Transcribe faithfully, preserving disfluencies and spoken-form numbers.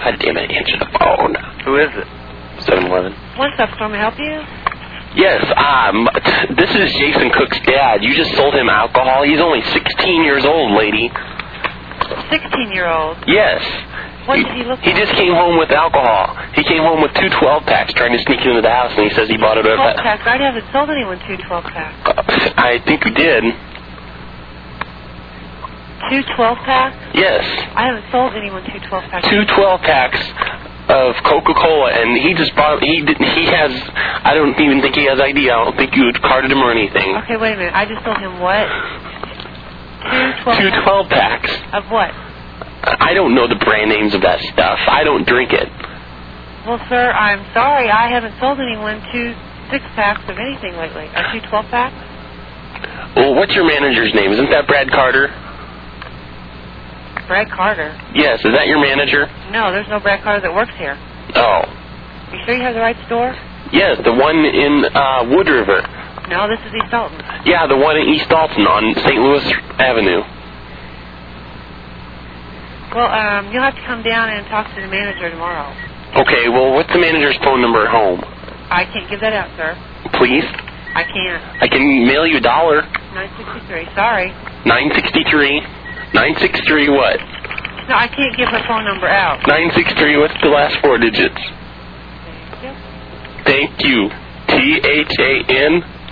God damn it, answer the phone. Who is it? seven eleven. What's up, can I help you? Yes, um, this is Jason Cook's dad. You just sold him alcohol. He's only sixteen years old, lady. sixteen-year-old? Yes. What did he look He like? just came home with alcohol. He came home with two twelve-packs trying to sneak into the house, and he says he bought it at... twelve-packs? I haven't sold anyone two twelve-packs. Uh, I think you did. Two twelve-packs? Yes. I haven't sold anyone two twelve-packs. Two twelve-packs of Coca-Cola, and he just bought... He did, he has... I don't even think he has I D. I don't think you carded him or anything. Okay, wait a minute. I just sold him what? Two twelve-packs? Two twelve-packs. Of what? I don't know the brand names of that stuff. I don't drink it. Well, sir, I'm sorry. I haven't sold anyone two six-packs of anything lately. Or two twelve-packs? Well, what's your manager's name? Isn't that Brad Carter? Brad Carter? Yes, is that your manager? No, there's no Brad Carter that works here. Oh. You sure you have the right store? Yes, the one in uh, Wood River. No, this is East Dalton. Yeah, the one in East Dalton on Saint Louis Avenue. Well, um, you'll have to come down and talk to the manager tomorrow. Okay, well, what's the manager's phone number at home? I can't give that out, sir. Please? I can't. I can mail you a dollar. nine sixty-three, sorry. nine sixty-three. nine sixty-three what? No, I can't give her phone number out. nine sixty-three, what's the last four digits? Thank you. Thank you. T H A N